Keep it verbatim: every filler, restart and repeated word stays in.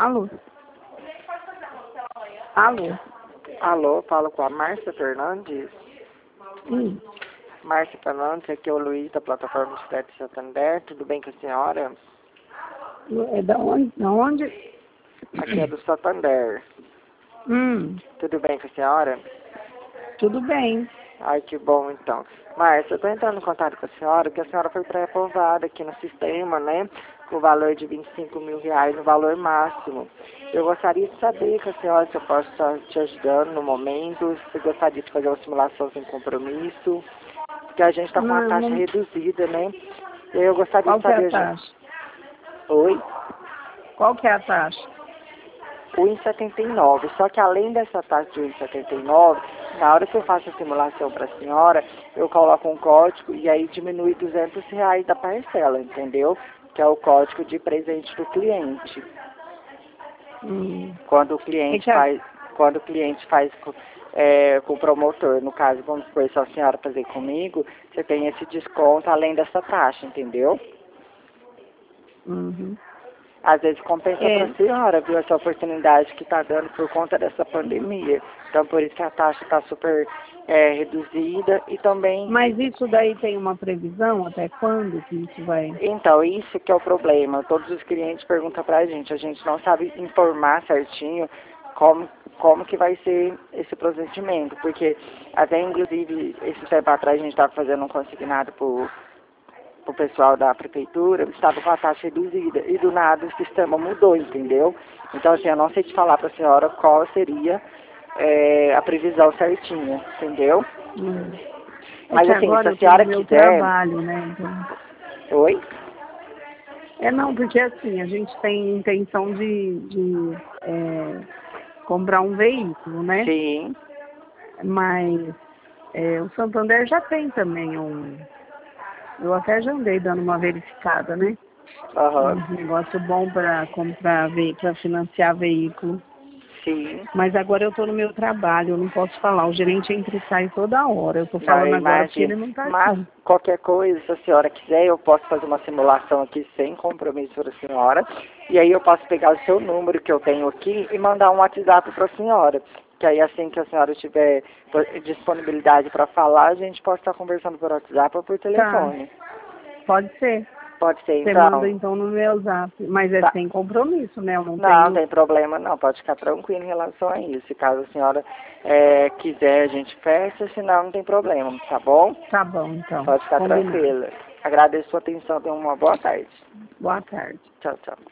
Alô? Alô? Alô, falo com a Márcia Fernandes. Hum. Márcia Fernandes, aqui é o Luiz da plataforma de Crédito Santander. Tudo bem com a senhora? É da onde? Da onde? Aqui é do Santander. Hum. Tudo bem com a senhora? Tudo bem. Ai, que bom, então. Márcia, eu estou entrando em contato com a senhora, que a senhora foi pré-aprovada aqui no sistema, né? Com o valor de vinte e cinco mil reais, no valor máximo. Eu gostaria de saber com a senhora se eu posso estar te ajudando no momento, se gostaria de fazer uma simulação sem compromisso, porque a gente está com uma Não, taxa não... reduzida, né? E aí eu gostaria Qual de que é a saber... taxa? Oi? Qual que é a taxa? um vírgula setenta e nove. Só que além dessa taxa de um vírgula setenta e nove, na hora que eu faço a simulação para a senhora, eu coloco um código e aí diminui duzentos reais da parcela, entendeu? Que é o código de presente do cliente. Hum. Quando o cliente que é? faz, quando o cliente faz é, com o promotor, no caso, vamos supor, se a senhora fazer comigo, você tem esse desconto além dessa taxa, entendeu? Uhum. Às vezes compensa É. para a senhora, viu, essa oportunidade que está dando por conta dessa pandemia. Então, por isso que a taxa está super é, reduzida e também... Mas isso daí tem uma previsão até quando que isso vai... Então, isso que é o problema. Todos os clientes perguntam para a gente. A gente não sabe informar certinho como, como que vai ser esse procedimento. Porque até, inclusive, esse tempo atrás a gente estava fazendo um consignado por... o pessoal da prefeitura, estava com a taxa reduzida e do nada o sistema mudou, entendeu? Então, assim, eu não sei te falar para a senhora qual seria é, a previsão certinha, entendeu? Hum. É Mas, que assim, se agora a eu tô no senhora meu quiser... trabalho, né? Então... Oi? É não, porque assim, a gente tem intenção de, de é, comprar um veículo, né? Sim. Mas é, o Santander já tem também um... Eu até já andei dando uma verificada, né? Aham. Um negócio bom para comprar veículo, para financiar veículo. Sim. Mas agora eu estou no meu trabalho, eu não posso falar. O gerente entra e sai toda hora. Eu estou Não, eu falando agora porque imagino. ele não está Mas, aqui. qualquer coisa, se a senhora quiser, eu posso fazer uma simulação aqui sem compromisso para a senhora. E aí eu posso pegar o seu número que eu tenho aqui e mandar um WhatsApp para a senhora. Que aí assim que a senhora tiver disponibilidade para falar, a gente pode estar conversando por WhatsApp ou por Tá, telefone. pode ser. Pode ser, Você manda então. então no meu zap. Mas é Tá. sem compromisso, né? Eu não Não, não tenho... tem problema não, pode ficar tranquilo em relação a isso. Se caso a senhora é, quiser, a gente fecha, senão não tem problema, tá bom? Tá bom, então. Pode ficar Combinado. tranquila. Agradeço a sua atenção, tenha uma boa tarde. Boa tarde. Tchau, tchau.